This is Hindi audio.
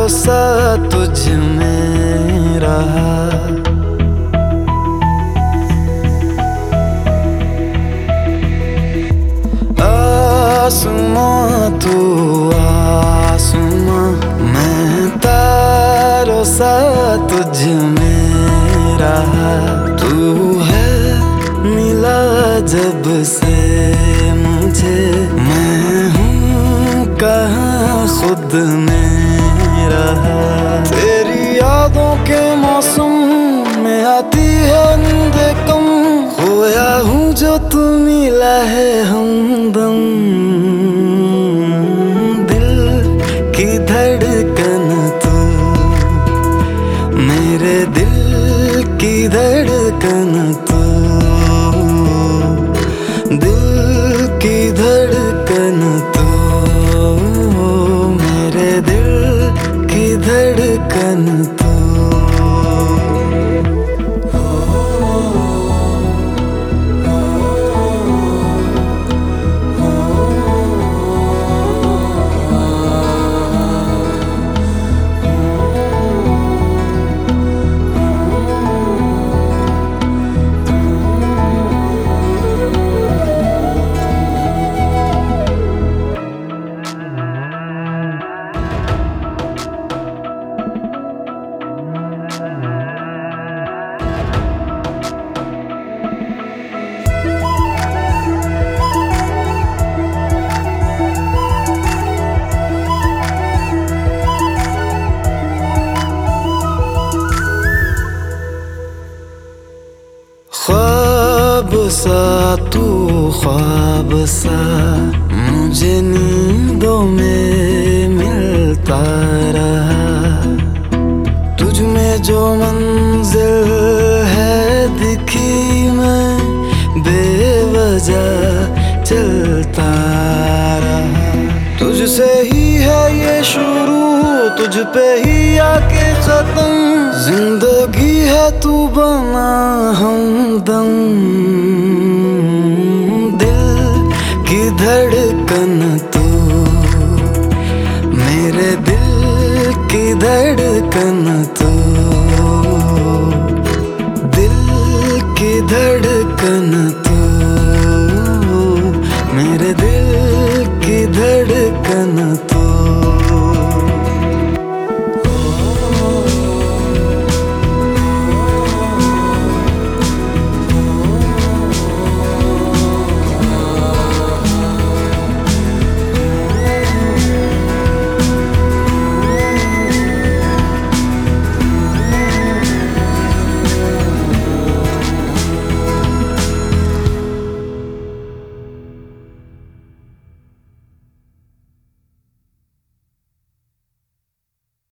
भरोसा तुझ में रहा। आसमां तू आसमां, मैं तारों सा तुझ में रहा। तू है मिला जब से मुझे, मैं हूँ कहाँ खुद में रहा। तेरी यादों के मौसम में आती है नींद कम, खोया हूँ जो तू मिला है हमदम। दिल की धड़कन तू, मेरे दिल की धड़कन तू, दिल की धड़कन तू, मेरे दिल की धड़कन तू। ख्वाब सा तू ख्वाब सा, मुझे नींदों में मिलता रहा। तुझ में जो मंजिल है दिखी, मैं बेवजह चलता रहा। तुझसे ही है ये शुरू, तुझ पे ही आके खत्म, जिंदगी है तू बना हमदम। दिल की धड़कन तू, मेरे दिल की धड़कन तू, दिल की धड़कन तू, मेरे दिल की धड़कन तू।